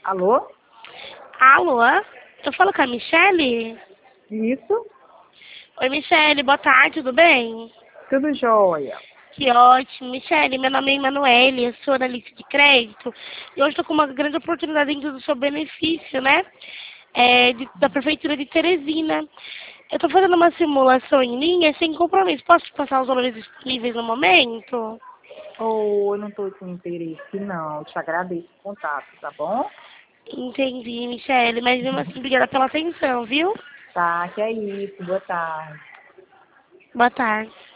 Alô? Alô? Eu falo com a Michele? Isso? Oi, Michele, boa tarde, tudo bem? Tudo jóia. Que ótimo. Michele, meu nome é Emanuele, eu sou analista de crédito e hoje estou com uma grande oportunidade dentro do seu benefício, né? Da Prefeitura de Teresina. Eu estou fazendo uma simulação em linha sem compromisso. Posso te passar os valores disponíveis no momento? Oh, eu não estou com interesse, não. Eu te agradeço o contato, tá bom? Entendi, Michele, mas mesmo assim, obrigada pela atenção, viu? Tá, que é isso. Boa tarde. Boa tarde.